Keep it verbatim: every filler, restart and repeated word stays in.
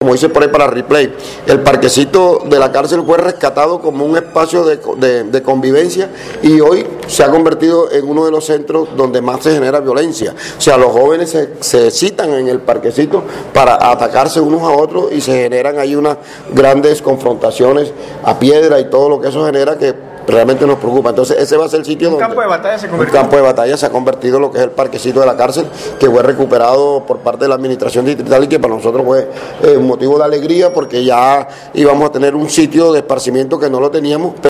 Como dice por ahí para replay, el parquecito de la cárcel fue rescatado como un espacio de, de, de convivencia y hoy se ha convertido en uno de los centros donde más se genera violencia. O sea, los jóvenes se, se citan en el parquecito para atacarse unos a otros y se generan ahí unas grandes confrontaciones a piedra y todo lo que eso genera que realmente nos preocupa. Entonces ese va a ser el sitio un donde campo de batalla se un campo de batalla se ha convertido en lo que es el parquecito de la cárcel, que fue recuperado por parte de la administración distrital y que para nosotros fue eh, un motivo de alegría porque ya íbamos a tener un sitio de esparcimiento que no lo teníamos.